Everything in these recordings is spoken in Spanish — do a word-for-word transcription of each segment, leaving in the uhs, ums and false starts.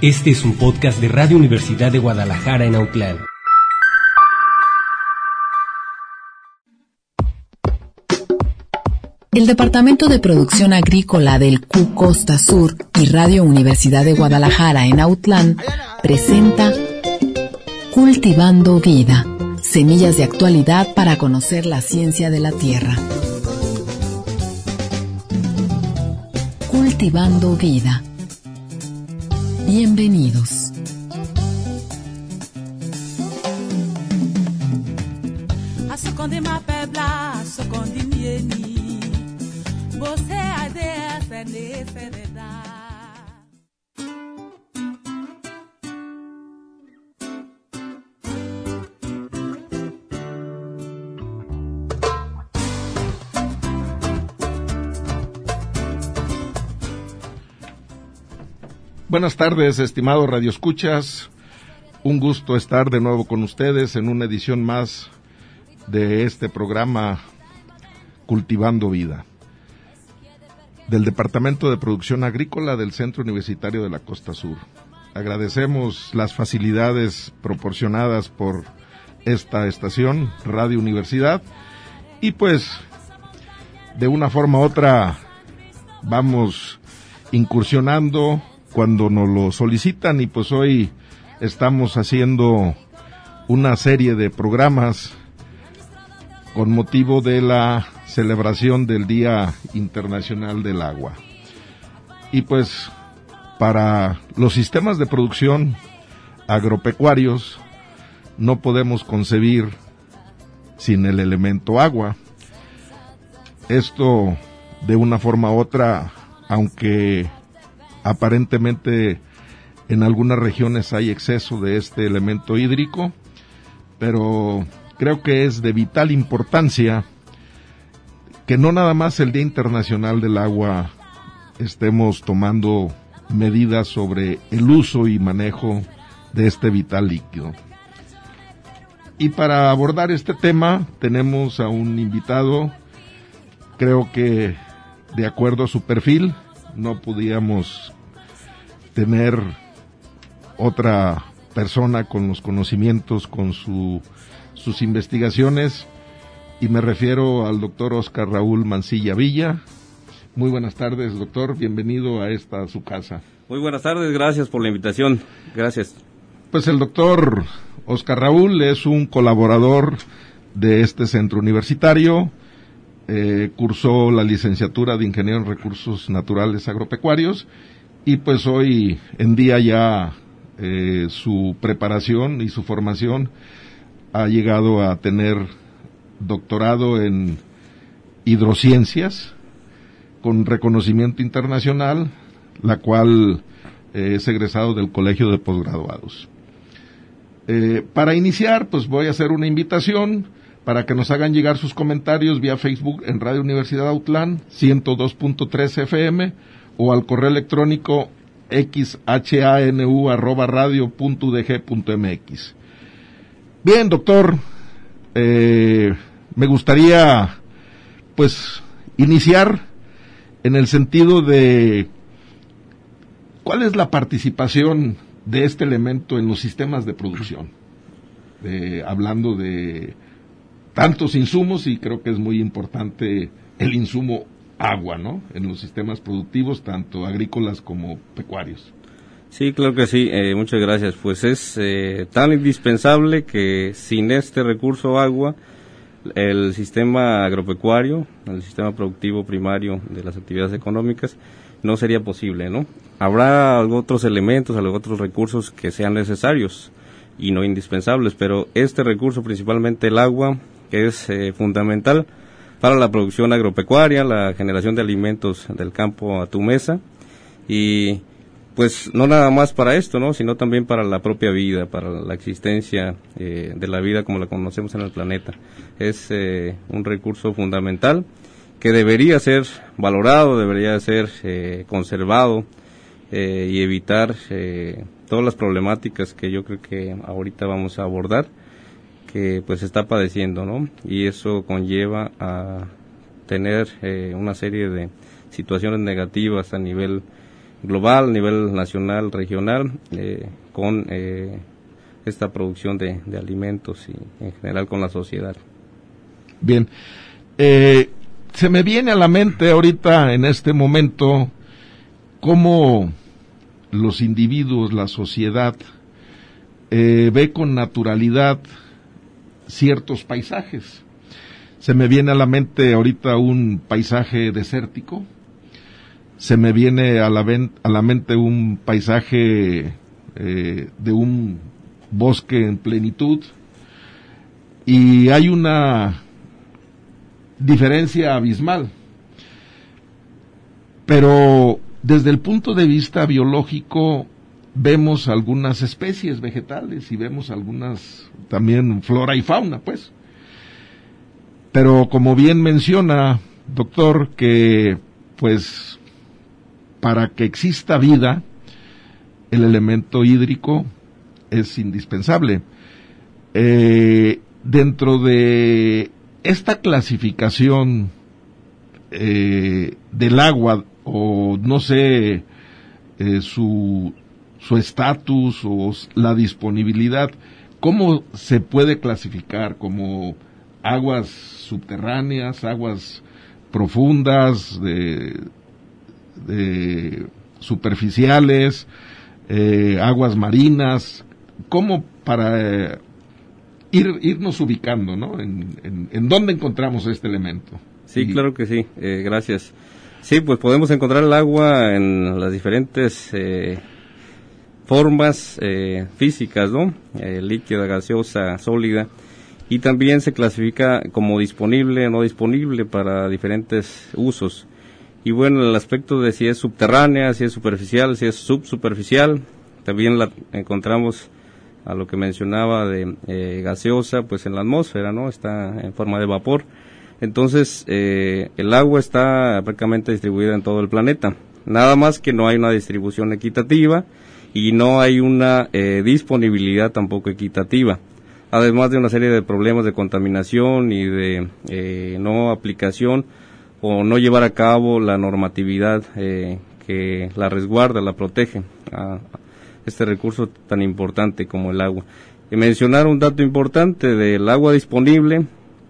Este es un podcast de Radio Universidad de Guadalajara en Autlán. El Departamento de Producción Agrícola del C U Costa Sur y Radio Universidad de Guadalajara en Autlán presenta Cultivando Vida, semillas de actualidad para conocer la ciencia de la tierra. Cultivando Vida. Bienvenidos. Buenas tardes, estimados radioescuchas. Un gusto estar de nuevo con ustedes en una edición más de este programa Cultivando Vida, del Departamento de Producción Agrícola del Centro Universitario de la Costa Sur. Agradecemos las facilidades proporcionadas por esta estación, Radio Universidad, y pues de una forma u otra vamos incursionando cuando nos lo solicitan, y pues hoy estamos haciendo una serie de programas con motivo de la celebración del Día Internacional del Agua. Y pues para los sistemas de producción agropecuarios no podemos concebir sin el elemento agua. Esto de una forma u otra, aunque aparentemente en algunas regiones hay exceso de este elemento hídrico, pero creo que es de vital importancia que no nada más el Día Internacional del Agua estemos tomando medidas sobre el uso y manejo de este vital líquido. Y para abordar este tema tenemos a un invitado, creo que de acuerdo a su perfil no podíamos tener otra persona con los conocimientos, con su, sus investigaciones, y me refiero al doctor Óscar Raúl Mancilla Villa. Muy buenas tardes, doctor, bienvenido a esta su casa. Muy buenas tardes, gracias por la invitación, gracias. Pues el doctor Óscar Raúl es un colaborador de este centro universitario, eh, cursó la licenciatura de Ingeniero en Recursos Naturales Agropecuarios, y pues hoy en día ya eh, su preparación y su formación ha llegado a tener doctorado en hidrociencias con reconocimiento internacional, la cual eh, es egresado del Colegio de Posgraduados. Eh, para iniciar, pues voy a hacer una invitación para que nos hagan llegar sus comentarios vía Facebook en Radio Universidad Autlán ciento dos punto tres F M o al correo electrónico xhanu arroba radio punto udg punto mx. Bien, doctor, eh, me gustaría pues iniciar en el sentido de ¿cuál es la participación de este elemento en los sistemas de producción? Eh, hablando de tantos insumos, y creo que es muy importante el insumo agua, ¿no?, en los sistemas productivos, tanto agrícolas como pecuarios. Sí, claro que sí, eh, muchas gracias. Pues es eh, tan indispensable que sin este recurso agua, el sistema agropecuario, el sistema productivo primario de las actividades económicas, no sería posible, ¿no? Habrá otros elementos, otros recursos que sean necesarios y no indispensables, pero este recurso, principalmente el agua, que es eh, fundamental para la producción agropecuaria, la generación de alimentos del campo a tu mesa, y pues no nada más para esto, ¿no?, sino también para la propia vida, para la existencia eh, de la vida como la conocemos en el planeta. Es eh, un recurso fundamental que debería ser valorado, debería ser eh, conservado eh, y evitar eh, todas las problemáticas que yo creo que ahorita vamos a abordar, que pues está padeciendo, ¿no? Y eso conlleva a tener eh, una serie de situaciones negativas a nivel global, a nivel nacional, regional, eh, con eh, esta producción de, de alimentos y en general con la sociedad. Bien, eh, se me viene a la mente ahorita en este momento cómo los individuos, la sociedad, eh, ve con naturalidad ciertos paisajes. Se me viene a la mente ahorita un paisaje desértico, se me viene a la, ven, a la mente un paisaje eh, de un bosque en plenitud, y hay una diferencia abismal. Pero desde el punto de vista biológico vemos algunas especies vegetales y vemos algunas también flora y fauna, pues. Pero como bien menciona, doctor, que pues para que exista vida, el elemento hídrico es indispensable. Eh, dentro de esta clasificación eh, del agua, o no sé, eh, su su estatus o la disponibilidad, ¿cómo se puede clasificar? ¿Como aguas subterráneas, aguas profundas, de, de superficiales, eh, aguas marinas? ¿Cómo para eh, ir irnos ubicando, ¿no? En, en, en dónde encontramos este elemento. Sí, y... claro que sí, eh, gracias. Sí, pues podemos encontrar el agua en las diferentes eh, formas eh, físicas, ¿no? Eh, líquida, gaseosa, sólida, y también se clasifica como disponible o no disponible para diferentes usos. Y bueno, el aspecto de si es subterránea, si es superficial, si es subsuperficial, también la encontramos a lo que mencionaba de eh, gaseosa, pues en la atmósfera, ¿no? Está en forma de vapor. Entonces, eh, el agua está prácticamente distribuida en todo el planeta. Nada más que no hay una distribución equitativa y no hay una eh, disponibilidad tampoco equitativa. Además de una serie de problemas de contaminación y de eh, no aplicación o no llevar a cabo la normatividad eh, que la resguarda, la protege a este recurso tan importante como el agua. Y mencionar un dato importante del agua disponible,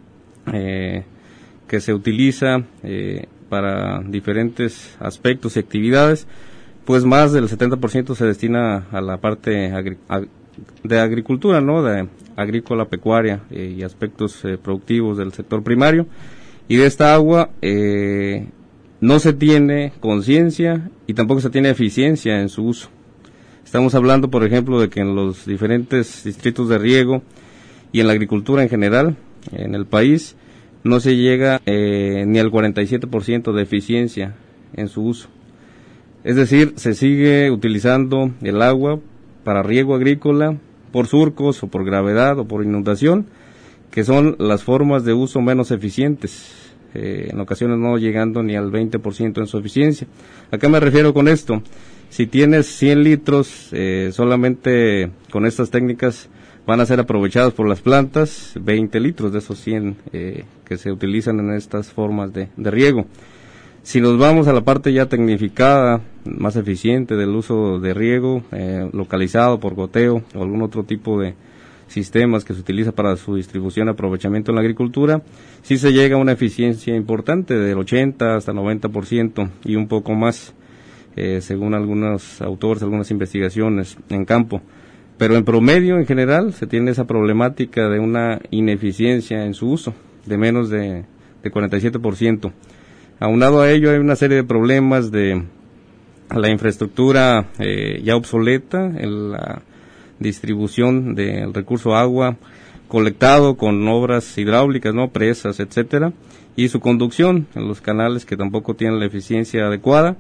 eh, que se utiliza eh, para diferentes aspectos y actividades, pues más del setenta por ciento se destina a la parte agri- ag- de agricultura, ¿no? De agrícola, pecuaria eh, y aspectos eh, productivos del sector primario. Y de esta agua eh, no se tiene conciencia y tampoco se tiene eficiencia en su uso. Estamos hablando, por ejemplo, de que en los diferentes distritos de riego y en la agricultura en general, en el país, no se llega eh, ni al cuarenta y siete por ciento de eficiencia en su uso. Es decir, se sigue utilizando el agua para riego agrícola por surcos o por gravedad o por inundación, que son las formas de uso menos eficientes, eh, en ocasiones no llegando ni al veinte por ciento en su eficiencia. ¿A qué me refiero con esto? Si tienes cien litros, eh, solamente con estas técnicas van a ser aprovechados por las plantas veinte litros de esos cien eh, que se utilizan en estas formas de, de riego. Si nos vamos a la parte ya tecnificada, más eficiente del uso de riego, eh, localizado por goteo o algún otro tipo de sistemas que se utiliza para su distribución y aprovechamiento en la agricultura, sí se llega a una eficiencia importante del ochenta hasta noventa por ciento y un poco más, eh, según algunos autores, algunas investigaciones en campo. Pero en promedio, en general, se tiene esa problemática de una ineficiencia en su uso, de menos de, de cuarenta y siete por ciento. Aunado a ello, hay una serie de problemas de la infraestructura eh, ya obsoleta, en la distribución del recurso agua colectado con obras hidráulicas, no presas, etcétera, y su conducción en los canales que tampoco tienen la eficiencia adecuada.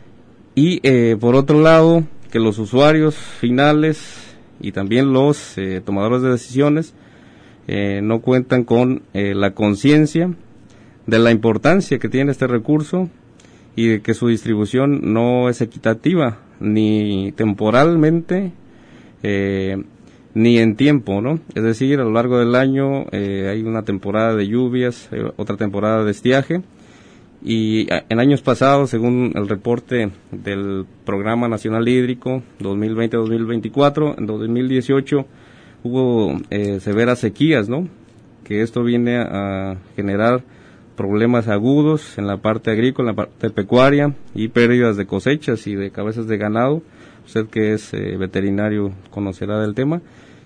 Y eh, por otro lado, que los usuarios finales y también los eh, tomadores de decisiones eh, no cuentan con eh, la conciencia de la importancia que tiene este recurso y de que su distribución no es equitativa ni temporalmente eh, ni en tiempo, ¿no? Es decir, a lo largo del año eh, hay una temporada de lluvias, eh, otra temporada de estiaje, Y en años pasados, según el reporte del Programa Nacional Hídrico dos mil veinte a dos mil veinticuatro, en dos mil dieciocho hubo eh, severas sequías, ¿no? Que esto viene a generar problemas agudos en la parte agrícola, en la parte pecuaria, y pérdidas de cosechas y de cabezas de ganado. Usted que es eh, veterinario conocerá del tema.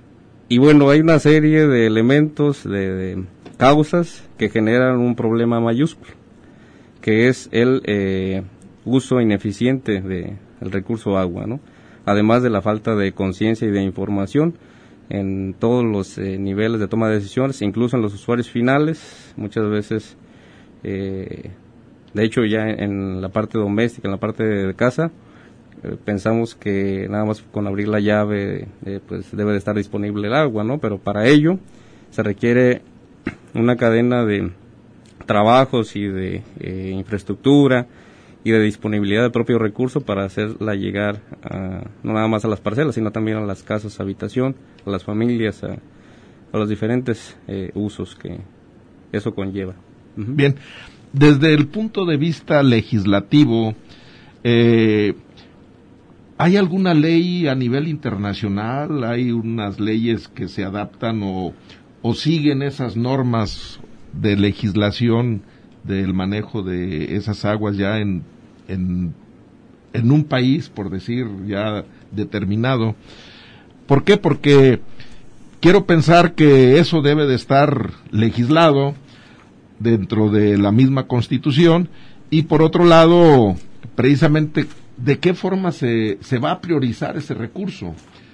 Y bueno, hay una serie de elementos, de, de causas que generan un problema mayúsculo, que es el eh, uso ineficiente de el recurso agua, ¿no? Además de la falta de conciencia y de información en todos los eh, niveles de toma de decisiones, incluso en los usuarios finales, muchas veces, eh, de hecho ya en, en la parte doméstica, en la parte de, de casa, eh, pensamos que nada más con abrir la llave eh, pues debe de estar disponible el agua, ¿no? Pero para ello se requiere una cadena de trabajos y de eh, infraestructura y de disponibilidad del propio recurso para hacerla llegar a, no nada más a las parcelas, sino también a las casas, habitación, a las familias, a, a los diferentes eh, usos que eso conlleva. Uh-huh. Bien, desde el punto de vista legislativo, eh, ¿hay alguna ley a nivel internacional? ¿Hay unas leyes que se adaptan o, o siguen esas normas de legislación del manejo de esas aguas ya en, en, en un país, por decir, ya determinado? ¿Por qué? Porque quiero pensar que eso debe de estar legislado dentro de la misma Constitución, y por otro lado, precisamente, ¿de qué forma se, se va a priorizar ese recurso?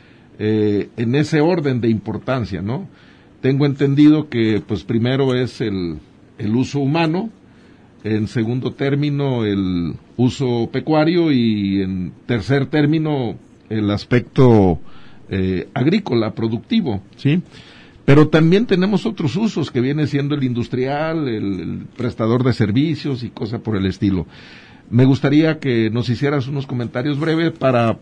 Eh, en ese orden de importancia, ¿no? Tengo entendido que, pues, primero es el, el uso humano, en segundo término el uso pecuario y en tercer término el aspecto eh, agrícola, productivo, ¿sí? Pero también tenemos otros usos que viene siendo el industrial, el, el prestador de servicios y cosas por el estilo. Me gustaría que nos hicieras unos comentarios breves para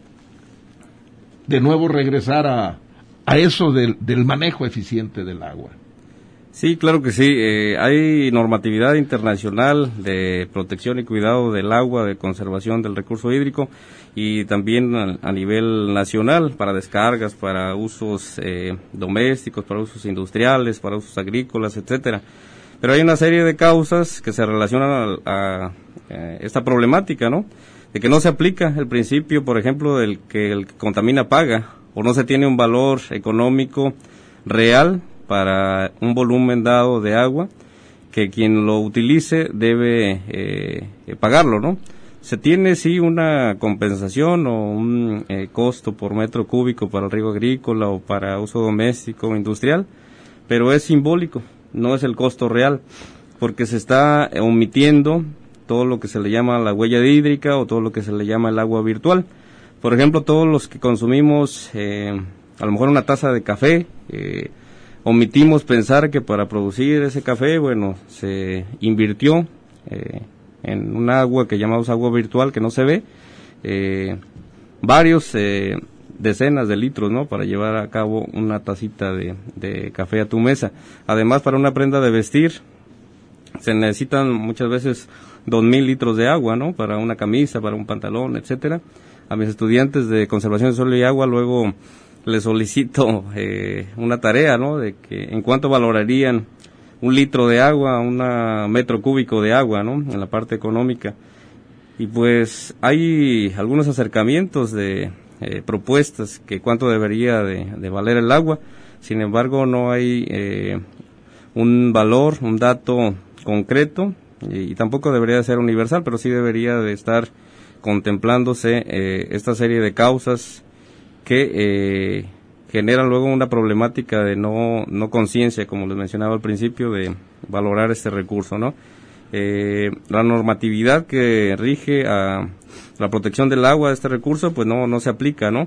de nuevo regresar a a eso del, del manejo eficiente del agua. Sí, claro que sí. Eh, hay normatividad internacional de protección y cuidado del agua, de conservación del recurso hídrico, y también a, a nivel nacional para descargas, para usos eh, domésticos, para usos industriales, para usos agrícolas, etcétera. Pero hay una serie de causas que se relacionan a, a, a esta problemática, ¿no? De que no se aplica el principio, por ejemplo, del que el que contamina paga, o no se tiene un valor económico real para un volumen dado de agua, que quien lo utilice debe eh, pagarlo, ¿no? Se tiene sí una compensación o un eh, costo por metro cúbico para el riego agrícola o para uso doméstico o industrial, pero es simbólico, no es el costo real, porque se está omitiendo todo lo que se le llama la huella hídrica o todo lo que se le llama el agua virtual. Por ejemplo, todos los que consumimos eh, a lo mejor una taza de café, eh, omitimos pensar que para producir ese café, bueno, se invirtió eh, en un agua que llamamos agua virtual, que no se ve, eh, varios eh, decenas de litros, ¿no? Para llevar a cabo una tacita de, de café a tu mesa. Además, para una prenda de vestir, se necesitan muchas veces dos mil litros de agua, ¿no? Para una camisa, para un pantalón, etcétera. A mis estudiantes de conservación de suelo y agua luego les solicito eh, una tarea, ¿no? De que en cuánto valorarían un litro de agua, un metro cúbico de agua, ¿no? En la parte económica. Y pues hay algunos acercamientos de eh, propuestas que cuánto debería de, de valer el agua. Sin embargo, no hay eh, un valor, un dato concreto, y, y tampoco debería de ser universal, pero sí debería de estar contemplándose eh, esta serie de causas que eh, generan luego una problemática de no no conciencia, como les mencionaba al principio, de valorar este recurso, ¿no? Eh, la normatividad que rige a la protección del agua, de este recurso, pues no no se aplica, ¿no?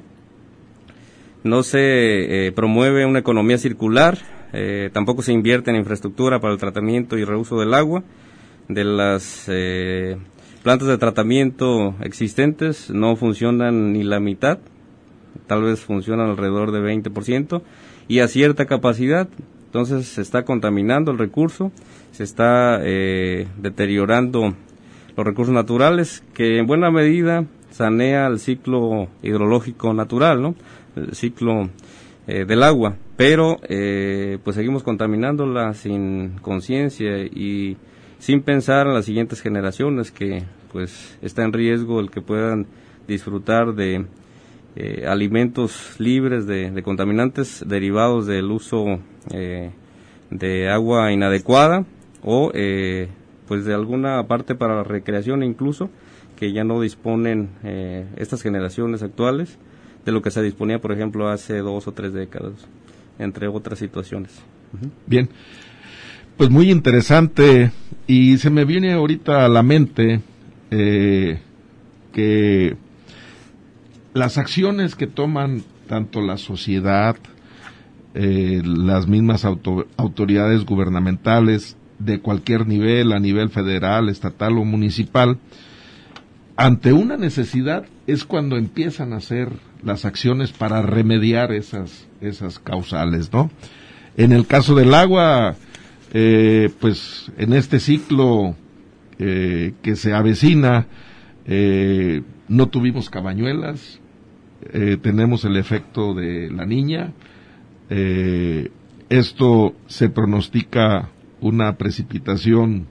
No se eh, promueve una economía circular, eh, tampoco se invierte en infraestructura para el tratamiento y reuso del agua. De las eh, plantas de tratamiento existentes no funcionan ni la mitad, tal vez funcionan alrededor de veinte por ciento, y a cierta capacidad. Entonces se está contaminando el recurso, se está eh, deteriorando los recursos naturales, que en buena medida sanea el ciclo hidrológico natural, ¿no? El ciclo eh, del agua, pero eh, pues seguimos contaminándola sin conciencia y sin pensar en las siguientes generaciones, que pues está en riesgo el que puedan disfrutar de eh, alimentos libres de, de contaminantes derivados del uso eh, de agua inadecuada o eh, pues de alguna parte para la recreación incluso, que ya no disponen eh, estas generaciones actuales de lo que se disponía, por ejemplo, hace dos o tres décadas, entre otras situaciones. Uh-huh. Bien, pues muy interesante, y se me viene ahorita a la mente eh, que las acciones que toman tanto la sociedad, eh, las mismas auto, autoridades gubernamentales de cualquier nivel, a nivel federal, estatal o municipal, ante una necesidad es cuando empiezan a hacer las acciones para remediar esas esas causales, ¿no? En el caso del agua, eh, pues en este ciclo eh, que se avecina, eh, no tuvimos cabañuelas, eh, tenemos el efecto de la Niña, eh, esto se pronostica una precipitación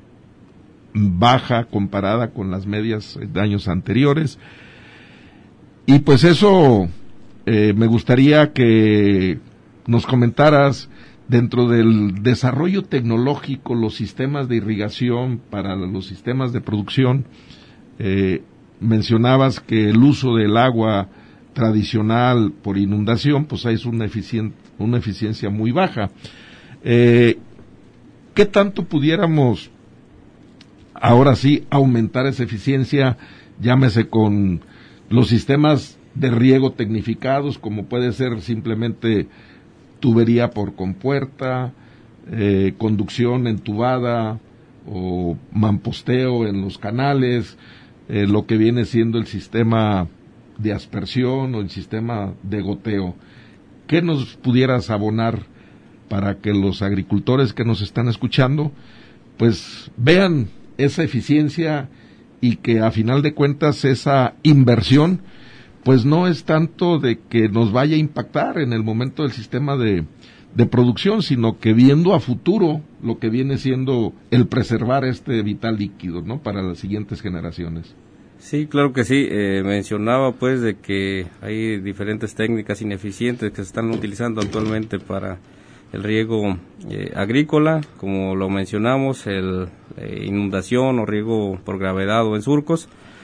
baja comparada con las medias de años anteriores, y pues eso eh, me gustaría que nos comentaras dentro del desarrollo tecnológico, los sistemas de irrigación para los sistemas de producción. Eh, mencionabas que el uso del agua tradicional por inundación pues es una, eficien- una eficiencia muy baja. Eh, ¿Qué tanto pudiéramos ahora sí aumentar esa eficiencia, llámese con los sistemas de riego tecnificados, como puede ser simplemente tubería por compuerta, eh, conducción entubada o mamposteo en los canales, eh, lo que viene siendo el sistema de aspersión o el sistema de goteo? ¿Qué nos pudieras abonar para que los agricultores que nos están escuchando pues vean esa eficiencia y que a final de cuentas esa inversión pues no es tanto de que nos vaya a impactar en el momento del sistema de, de producción, sino que viendo a futuro lo que viene siendo el preservar este vital líquido, ¿no?, para las siguientes generaciones? Sí, claro que sí. Eh, mencionaba pues de que hay diferentes técnicas ineficientes que se están utilizando actualmente para el riego eh, agrícola, como lo mencionamos, el eh, inundación o riego por gravedad o en surcos,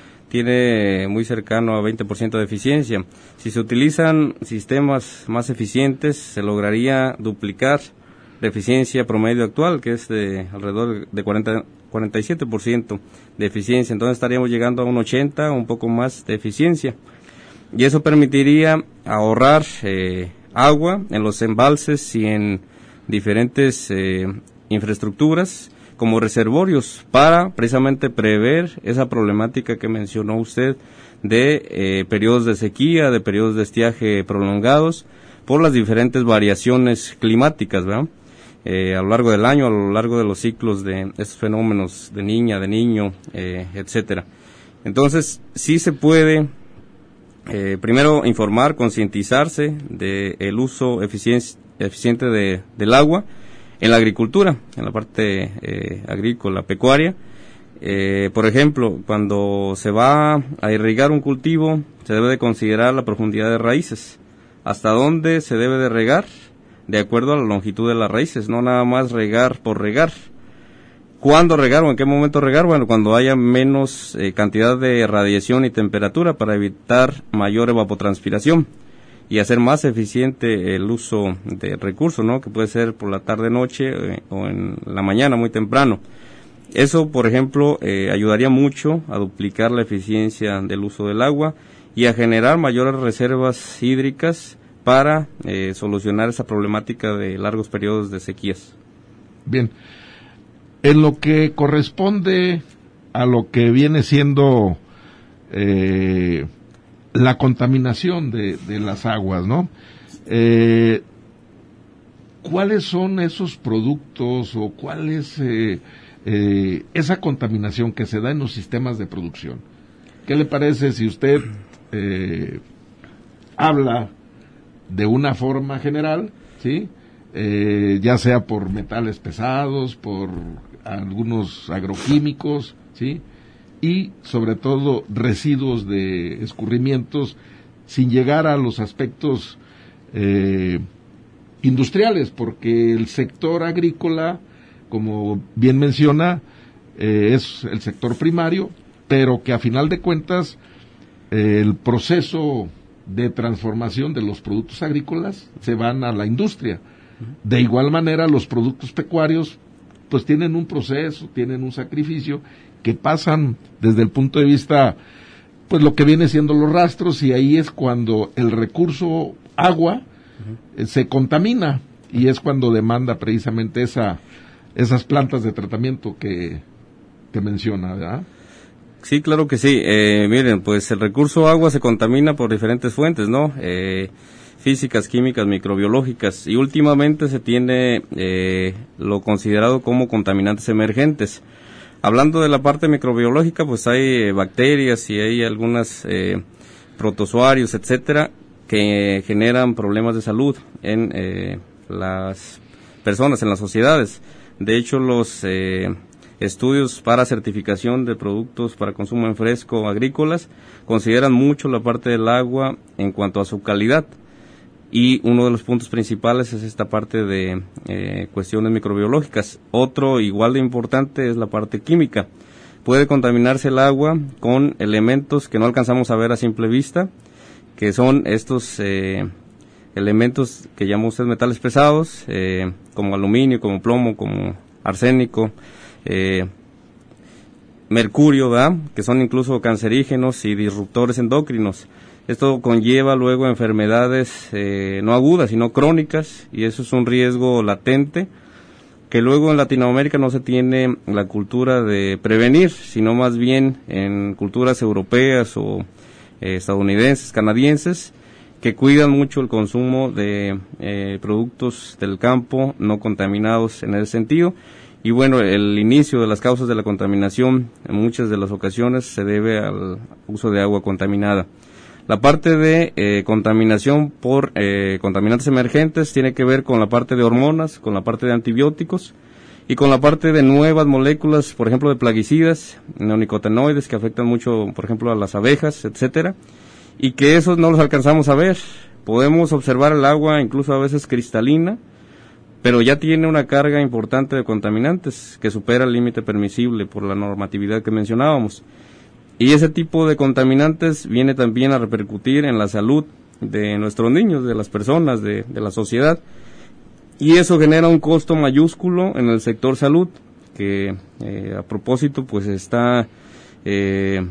tiene muy cercano a veinte por ciento de eficiencia. Si se utilizan sistemas más eficientes, se lograría duplicar la eficiencia promedio actual, que es de alrededor de cuarenta, cuarenta y siete por ciento de eficiencia. Entonces estaríamos llegando a un ochenta, un poco más de eficiencia. Y eso permitiría ahorrar eh, agua en los embalses y en diferentes eh, infraestructuras como reservorios para precisamente prever esa problemática que mencionó usted de eh, periodos de sequía, de periodos de estiaje prolongados por las diferentes variaciones climáticas, ¿verdad? Eh, a lo largo del año, a lo largo de los ciclos de estos fenómenos de niña, de niño, eh, etcétera. Entonces, sí se puede eh, primero informar, concientizarse del uso eficien- eficiente de, del agua en la agricultura, en la parte eh, agrícola, pecuaria. Eh, por ejemplo, cuando se va a irrigar un cultivo, se debe de considerar la profundidad de raíces, hasta dónde se debe de regar, de acuerdo a la longitud de las raíces, no nada más regar por regar. ¿Cuándo regar o en qué momento regar? Bueno, cuando haya menos eh, cantidad de radiación y temperatura para evitar mayor evapotranspiración y hacer más eficiente el uso de recursos, ¿no?, que puede ser por la tarde-noche eh, o en la mañana muy temprano. Eso, por ejemplo, eh, ayudaría mucho a duplicar la eficiencia del uso del agua y a generar mayores reservas hídricas para eh, solucionar esa problemática de largos periodos de sequías. Bien, en lo que corresponde a lo que viene siendo eh, la contaminación de, de las aguas, ¿no? Eh, ¿Cuáles son esos productos o cuáles eh, eh, esa contaminación que se da en los sistemas de producción. ¿Qué le parece si usted eh, habla de una forma general, ¿sí? Eh, ya sea por metales pesados, por algunos agroquímicos, ¿sí? Y sobre todo residuos de escurrimientos, sin llegar a los aspectos eh, industriales, porque el sector agrícola, como bien menciona, eh, es el sector primario, pero que a final de cuentas eh, el proceso de transformación de los productos agrícolas se van a la industria. De igual manera, los productos pecuarios pues tienen un proceso, tienen un sacrificio que pasan desde el punto de vista, pues lo que viene siendo los rastros, y ahí es cuando el recurso agua uh-huh. eh, se contamina, y es cuando demanda precisamente esa esas plantas de tratamiento que, que menciona, ¿verdad? Sí, claro que sí. Eh, miren, pues el recurso agua se contamina por diferentes fuentes, ¿no? Eh, físicas, químicas, microbiológicas, y últimamente se tiene eh, lo considerado como contaminantes emergentes. Hablando de la parte microbiológica, pues hay eh, bacterias y hay algunas eh, protozoarios, etcétera, que generan problemas de salud en eh, las personas, en las sociedades. De hecho, los eh, estudios para certificación de productos para consumo en fresco agrícolas consideran mucho la parte del agua en cuanto a su calidad, y uno de los puntos principales es esta parte de eh, cuestiones microbiológicas. Otro igual de importante es la parte química. Puede contaminarse el agua con elementos que no alcanzamos a ver a simple vista, que son estos eh, elementos que llama usted metales pesados, eh, como aluminio, como plomo, como arsénico, eh, mercurio, ¿verdad?, que son incluso cancerígenos y disruptores endocrinos. Esto conlleva luego enfermedades eh, no agudas, sino crónicas, y eso es un riesgo latente que luego en Latinoamérica no se tiene la cultura de prevenir, sino más bien en culturas europeas o eh, estadounidenses, canadienses, que cuidan mucho el consumo de eh, productos del campo no contaminados en ese sentido. Y bueno, el inicio de las causas de la contaminación en muchas de las ocasiones se debe al uso de agua contaminada. La parte de eh, contaminación por eh, contaminantes emergentes tiene que ver con la parte de hormonas, con la parte de antibióticos y con la parte de nuevas moléculas, por ejemplo, de plaguicidas, neonicotinoides, que afectan mucho, por ejemplo, a las abejas, etcétera, y que esos no los alcanzamos a ver. Podemos observar el agua incluso a veces cristalina, pero ya tiene una carga importante de contaminantes que supera el límite permisible por la normatividad que mencionábamos. Y ese tipo de contaminantes viene también a repercutir en la salud de nuestros niños, de las personas, de, de la sociedad. Y eso genera un costo mayúsculo en el sector salud, que eh, a propósito pues está eh,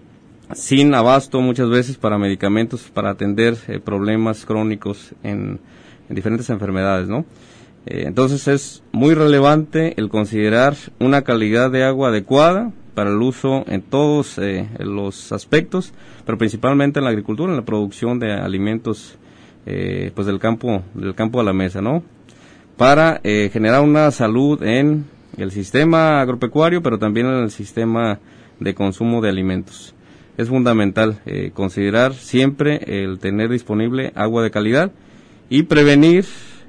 sin abasto muchas veces para medicamentos para atender eh, problemas crónicos en, en diferentes enfermedades, ¿no? Eh, entonces es muy relevante el considerar una calidad de agua adecuada para el uso en todos eh, los aspectos, pero principalmente en la agricultura, en la producción de alimentos eh, pues del campo del campo a la mesa, ¿no? Para eh, generar una salud en el sistema agropecuario, pero también en el sistema de consumo de alimentos. Es fundamental eh, considerar siempre el tener disponible agua de calidad y prevenir.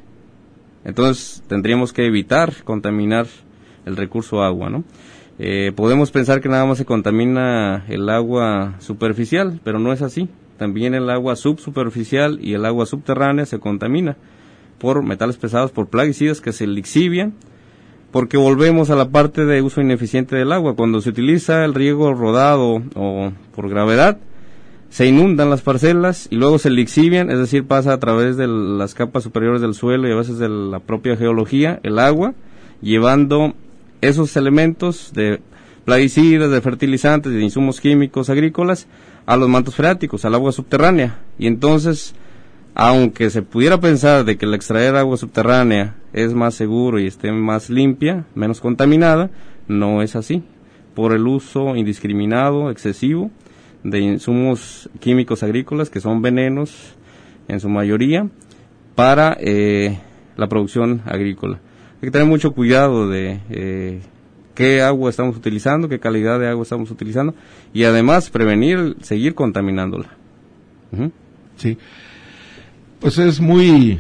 Entonces tendríamos que evitar contaminar el recurso agua, ¿no? Eh, podemos pensar que nada más se contamina el agua superficial, pero no es así. También el agua subsuperficial y el agua subterránea se contamina por metales pesados, por plaguicidas que se lixivian, porque volvemos a la parte de uso ineficiente del agua. Cuando se utiliza el riego rodado o por gravedad, se inundan las parcelas y luego se lixivian, es decir, pasa a través de las capas superiores del suelo y a veces de la propia geología, el agua, llevando esos elementos de plaguicidas, de fertilizantes, de insumos químicos agrícolas a los mantos freáticos, al agua subterránea. Y entonces, aunque se pudiera pensar de que el extraer agua subterránea es más seguro y esté más limpia, menos contaminada, no es así, por el uso indiscriminado, excesivo, de insumos químicos agrícolas que son venenos en su mayoría para eh, la producción agrícola. Hay que tener mucho cuidado de eh, qué agua estamos utilizando, qué calidad de agua estamos utilizando, y además prevenir, seguir contaminándola. Uh-huh. Sí, pues es muy,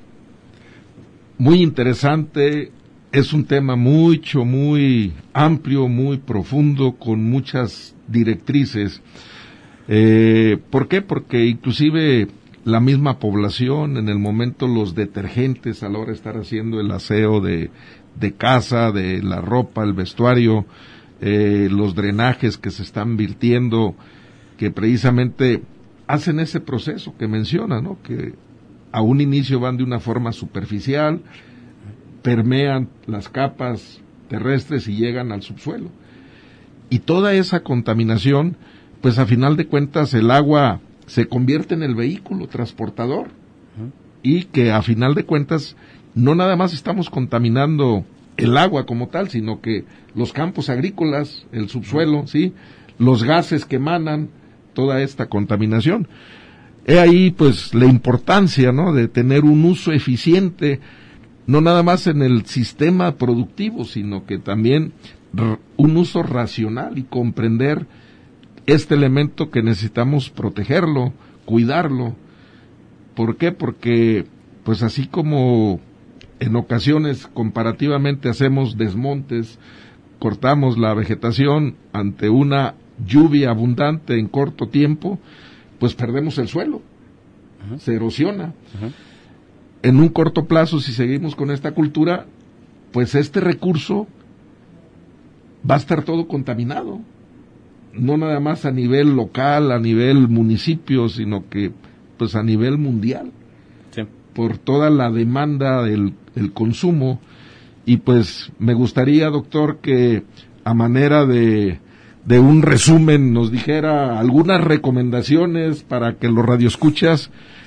muy interesante, es un tema mucho, muy amplio, muy profundo, con muchas directrices. Eh, ¿Por qué? Porque inclusive la misma población, en el momento los detergentes a la hora de estar haciendo el aseo de, de casa, de la ropa, el vestuario, eh, los drenajes que se están virtiendo, que precisamente hacen ese proceso que menciona, ¿no? Que a un inicio van de una forma superficial, permean las capas terrestres y llegan al subsuelo. Y toda esa contaminación, pues a final de cuentas el agua se convierte en el vehículo transportador, uh-huh. y que a final de cuentas no nada más estamos contaminando el agua como tal, sino que los campos agrícolas, el subsuelo, uh-huh. sí, los gases que emanan, toda esta contaminación. He ahí pues la importancia, ¿no?, de tener un uso eficiente, no nada más en el sistema productivo, sino que también r- un uso racional y comprender este elemento que necesitamos protegerlo, cuidarlo. ¿Por qué? Porque pues así como en ocasiones comparativamente hacemos desmontes, cortamos la vegetación ante una lluvia abundante en corto tiempo, pues perdemos el suelo, uh-huh. se erosiona. Uh-huh. En un corto plazo, si seguimos con esta cultura, pues este recurso va a estar todo contaminado. No nada más a nivel local, a nivel municipio, sino que pues a nivel mundial, sí. por toda la demanda del el consumo. Y pues me gustaría, doctor, que a manera de, de un resumen nos dijera algunas recomendaciones para que los radioescuchas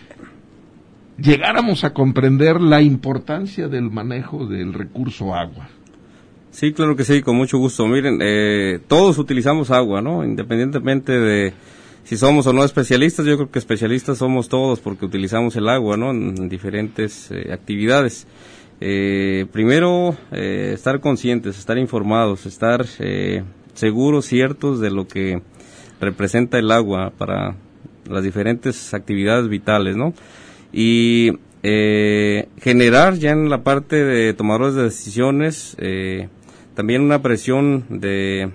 llegáramos a comprender la importancia del manejo del recurso agua. Sí, claro que sí, con mucho gusto. Miren, eh, todos utilizamos agua, ¿no? Independientemente de si somos o no especialistas, yo creo que especialistas somos todos porque utilizamos el agua, ¿no? En, en diferentes eh, actividades. Eh, primero, eh, estar conscientes, estar informados, estar eh, seguros, ciertos de lo que representa el agua para las diferentes actividades vitales, ¿no? Y eh, generar ya en la parte de tomadores de decisiones eh, también una presión de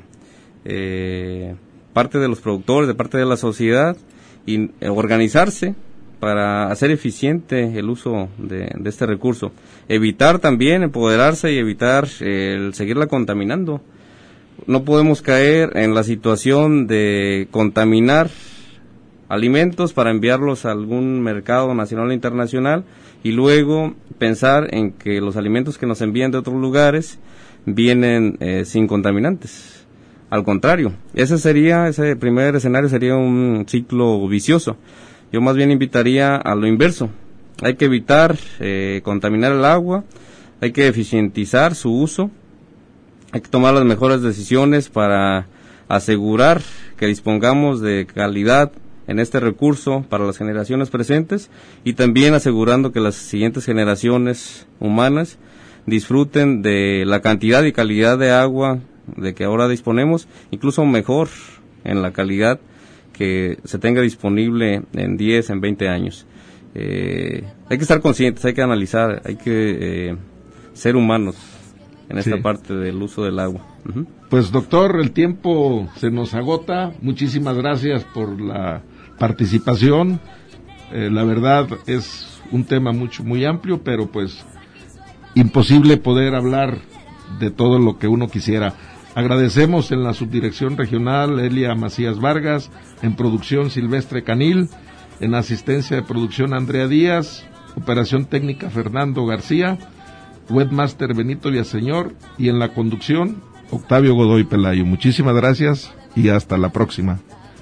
eh, parte de los productores, de parte de la sociedad, y eh, organizarse para hacer eficiente el uso de, de este recurso. Evitar también, empoderarse y evitar eh, el seguirla contaminando. No podemos caer en la situación de contaminar alimentos para enviarlos a algún mercado nacional o internacional y luego pensar en que los alimentos que nos envían de otros lugares vienen eh, sin contaminantes. Al contrario, ese sería, ese primer escenario sería un ciclo vicioso. Yo más bien invitaría a lo inverso. Hay que evitar eh, contaminar el agua, hay que eficientizar su uso, hay que tomar las mejores decisiones para asegurar que dispongamos de calidad en este recurso para las generaciones presentes y también asegurando que las siguientes generaciones humanas disfruten de la cantidad y calidad de agua de que ahora disponemos, incluso mejor en la calidad que se tenga disponible en diez, en veinte años. Eh, hay que estar conscientes, hay que analizar, hay que eh, ser humanos en esta sí. parte del uso del agua. Uh-huh. Pues doctor, el tiempo se nos agota. Muchísimas gracias por la participación. Eh, la verdad es un tema mucho muy amplio, pero pues imposible poder hablar de todo lo que uno quisiera. Agradecemos en la subdirección regional Elia Macías Vargas, en producción Silvestre Canil, en asistencia de producción Andrea Díaz, operación técnica Fernando García, webmaster Benito Villaseñor y en la conducción Octavio Godoy Pelayo. Muchísimas gracias y hasta la próxima.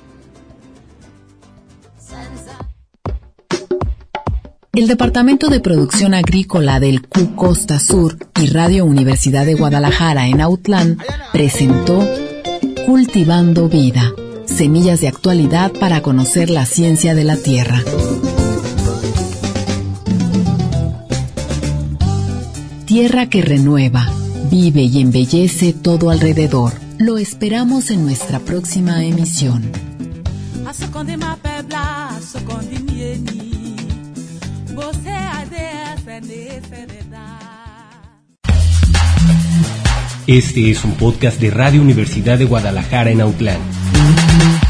El Departamento de Producción Agrícola del C U Costa Sur y Radio Universidad de Guadalajara en Autlán presentó Cultivando Vida, semillas de actualidad para conocer la ciencia de la tierra. Tierra que renueva, vive y embellece todo alrededor. Lo esperamos en nuestra próxima emisión. Este es un podcast de Radio Universidad de Guadalajara en Autlán.